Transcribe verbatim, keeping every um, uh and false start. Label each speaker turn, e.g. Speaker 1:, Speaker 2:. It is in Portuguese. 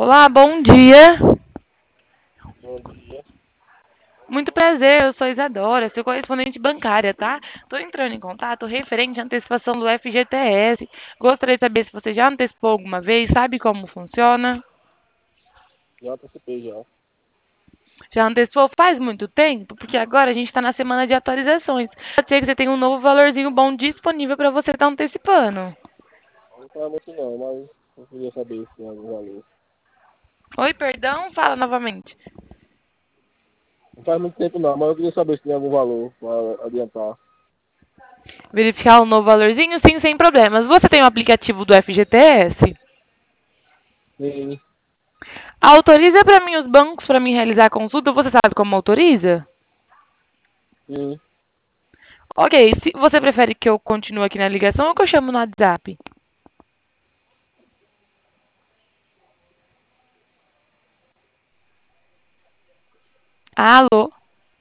Speaker 1: Olá, bom dia.
Speaker 2: Bom dia.
Speaker 1: Muito prazer, eu sou Isadora, seu correspondente bancária, tá? Tô entrando em contato referente à antecipação do F G T S. Gostaria de saber se você já antecipou alguma vez, sabe como funciona?
Speaker 2: Já antecipei já.
Speaker 1: Já antecipou faz muito tempo? Porque agora a gente está na semana de atualizações. Pode ser que você tenha um novo valorzinho bom disponível para você estar antecipando.
Speaker 2: Não faz muito não, mas eu queria saber se tem algum valor.
Speaker 1: Oi, perdão? Fala novamente.
Speaker 2: Não faz muito tempo não, mas eu queria saber se tem algum valor para adiantar.
Speaker 1: Verificar o novo valorzinho? Sim, sem problemas. Você tem o aplicativo do F G T S?
Speaker 2: Sim,
Speaker 1: Autoriza para mim os bancos para mim realizar a consulta. Você sabe como autoriza?
Speaker 2: sim.
Speaker 1: Ok, se você prefere que eu continue aqui na ligação ou que eu chamo no WhatsApp? Alô?